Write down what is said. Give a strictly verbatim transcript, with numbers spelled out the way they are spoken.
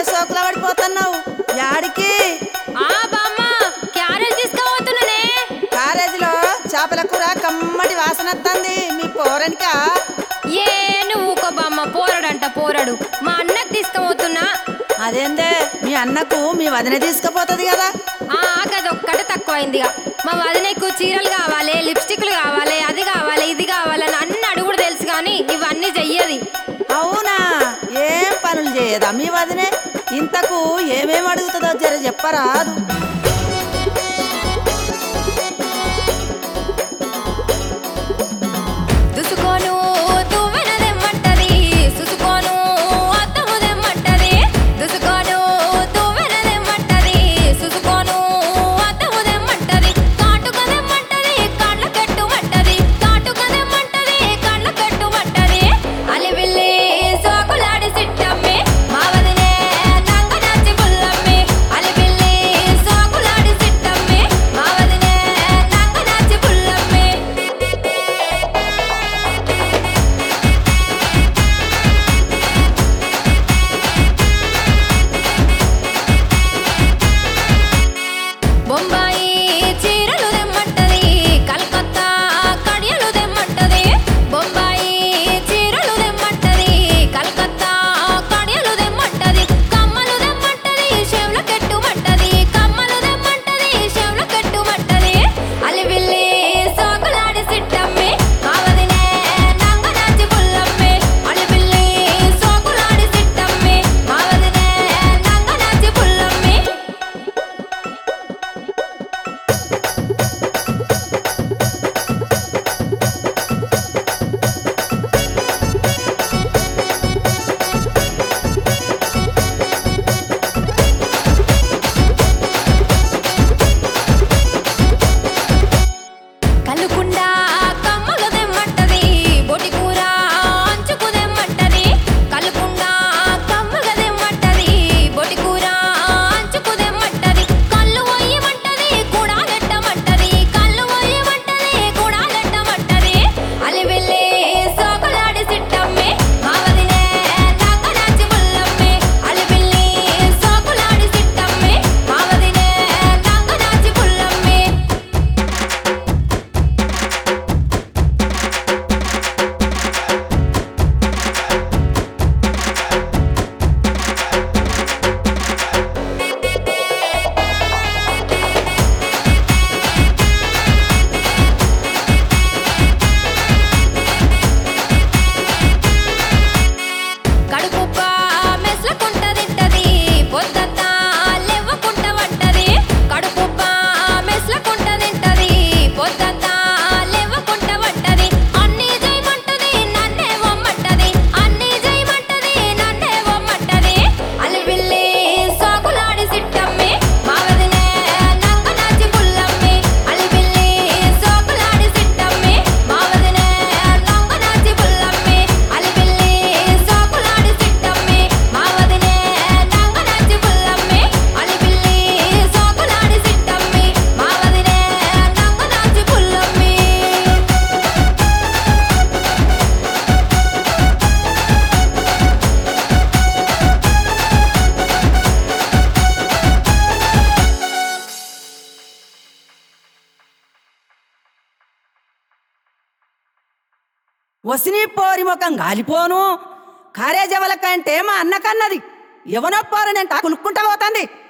సోకుల పడిపోతున్నావు యాడికి? ఆ బామ్మ క్యారేజ్ తీసుకుపోతున్నానే. కారేజీలో చేపల కూర కమ్మటి వాసన వస్తుంది. మీ పోరనికా? ఏ నువ్వు ఊకో బామ్మ, పోరడంట పోరడు. మా అన్నకు తీసుకుపోతున్నా. అదేందే మీ అన్నకు మీ వదిన తీసుకుపోతుంది కదా? ఆ గదొక్కటే తక్కువైందిగా. మా వదినకు చీరలు కావాలి, లిప్స్టిక్లు కావాలి, అది కావాలి, ఇది కావాలని అన్ని అడుగుడు తెలుసు కానీ ఇవన్నీ చెయ్యది. అవునా? ఏం పనులు చేయదా మీ వదినే? ఇంతకు ఏమేమి అడుగుతుందో జర చెప్పరాదు. దుసుకోను తువ్వెనదెమ్మంటది, సుసుకోను అద్దముదెమ్మంటది. దుసుకోను తువ్వెనదెమ్మంటది, సుసుకోను అద్దముదెమ్మంటది. కాటుకదెమ్మంటది, కళ్ళ కట్టుమంటది. కాటుకదెమ్మంటది, కళ్ళ కట్టుమంటది. అలివిల్లి సోకులాడి సిట్టమ్మి, మా వదినే నంగనాచి పుల్లమ్మి. అలివిల్లి సోకులాడి సిట్టమ్మి, మా వదినే నంగనాచి పుల్లమ్మి. బొంబాయి చీరలు దెమ్మంటది, కలకత్తా కడియలు దెమ్మంటది. బొంబాయి చీరలు దెమ్మంటది, కలకత్తా కడియలు దెమ్మంటది. కమ్మలు దెమ్మంటది, చెవుల కట్టుమంటది. కమ్మలు దెమ్మంటది, చెవుల కట్టుమంటది. అలివిల్లి సోకులాడి సిట్టమ్మి, మా వదినే నంగనాచి పుల్లమ్మి. అలివిల్లి సోకులాడి సిట్టమ్మి, మా వదినే నంగనాచి పుల్లమ్మి. కలుకుండా కమ్మలు దెమ్మంటది, బొటి కూర అంచుకు దెమ్మంటది. కలుకుండా కమ్మలు దెమ్మంటది, బొటి కూర అంచుకు దెమ్మంటది. కళ్ళు వయ్యమంటది, కూడాలెట్టమంటది. కళ్ళు వయ్యమంటది, కూడాలెట్టమంటది. అలివెల్లి సోకులాడి సిట్టమ్మి, మా వదినే నంగనాచి పుల్లమ్మి. అలివెల్లి సోకులాడి సిట్టమ్మి, మా వదినే నంగనాచి పుల్లమ్మి. కడుపుప్ప మెస్లకుంట తింటది, పొద్దంతా లెవ్వకుంట వంటది. కడుపుప్ప మెస్లకుంట తింటది, పొద్దంతా లెవ్వకుంట వంటది. అన్నీ చేయమంటది, నన్నే వమ్మంటది. అన్నీ చేయమంటది, నన్నే వమ్మంటది. అలివిల్లి సోకులాడి సిట్టమ్మి, మా వదినే నంగనాచి పుల్లమ్మి. అలివిల్లి సోకులాడి సిట్టమ్మి, మా వదినే నంగనాచి పుల్లమ్మి. అలివిల్లి సోకులాడి సిట్టమ్మి, మా వదినే నంగనాచి పుల్లమ్మి. అలివిల్లి సోకులాడి సిట్టమ్మి, మా వదినే నంగనాచి పుల్లమ్మి. వసిని పోరి ముఖం గాలిపోను. కారేజవల కంటే మా అన్నకన్నది ఎవనో పోరనంట కునుక్కుంటా పోతుంది.